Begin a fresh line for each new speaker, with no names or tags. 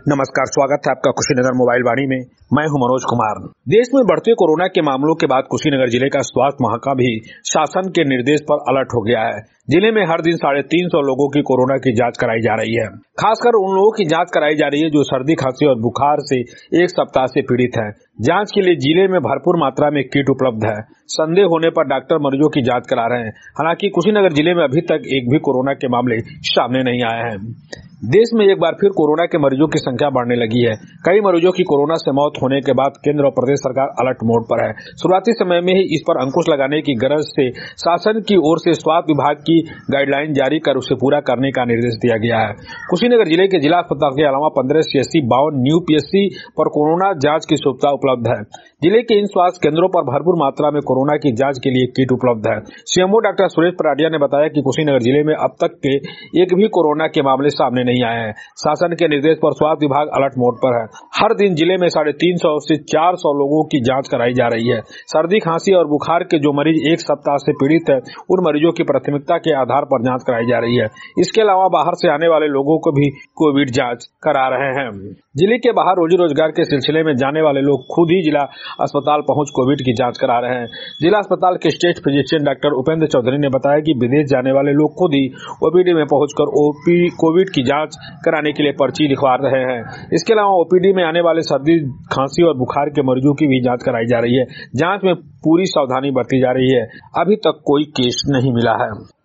नमस्कार, स्वागत है आपका कुशीनगर मोबाइल वाणी में। मैं हूं मनोज कुमार। देश में बढ़ते कोरोना के मामलों के बाद कुशीनगर जिले का स्वास्थ्य महकमा भी शासन के निर्देश पर अलर्ट हो गया है। जिले में हर दिन 350 लोगों की कोरोना की जांच कराई जा रही है। खासकर उन लोगों की जांच कराई जा रही है जो सर्दी, खांसी और बुखार से एक सप्ताह से पीड़ित हैं। जांच के लिए जिले में भरपूर मात्रा में किट उपलब्ध है। संदेह होने पर डॉक्टर मरीजों की जांच करा रहे हैं। हालांकि कुशीनगर जिले में अभी तक एक भी कोरोना के मामले सामने नहीं आए हैं। देश में एक बार फिर कोरोना के मरीजों की संख्या बढ़ने लगी है। कई मरीजों की कोरोना से मौत होने के बाद केंद्र और प्रदेश सरकार अलर्ट मोड पर है। शुरुआती समय में ही इस पर अंकुश लगाने की गरज से शासन की ओर से स्वास्थ्य विभाग की गाइडलाइन जारी कर उसे पूरा करने का निर्देश दिया गया है। कुशीनगर जिले के जिला अस्पताल के अलावा 15 CSC, 52 न्यू PSC पर कोरोना जांच की सुविधा उपलब्ध है। जिले के इन स्वास्थ्य केंद्रों पर भरपूर मात्रा में कोरोना की जांच के लिए किट उपलब्ध है। CMO डॉक्टर सुरेश पराडिया ने बताया कि कुशीनगर जिले में अब तक के एक भी कोरोना के मामले सामने नहीं आए हैं। शासन के निर्देश पर स्वास्थ्य विभाग अलर्ट मोड पर है। हर दिन जिले में 350 से 400 लोगों की जांच कराई जा रही है। सर्दी, खांसी और बुखार के जो मरीज एक सप्ताह से पीड़ित है, उन मरीजों की प्राथमिकता के आधार पर जांच कराई जा रही है। इसके अलावा बाहर से आने वाले लोगों को भी कोविड जांच करा रहे हैं। जिले के बाहर रोजी रोजगार के सिलसिले में जाने वाले लोग खुद ही जिला अस्पताल पहुंच कोविड की जांच करा रहे हैं। जिला अस्पताल के state physician doctor Upendra Chaudhary ने बताया कि विदेश जाने वाले लोग खुद ही OPD में पहुंचकर कोविड की जांच कराने के लिए पर्ची लिखवा रहे हैं। इसके अलावा OPD में आने वाले सर्दी, खांसी और बुखार के मरीजों की भी जांच कराई जा रही है। जांच में पूरी सावधानी बरती जा रही है। अभी तक कोई केस नहीं मिला है।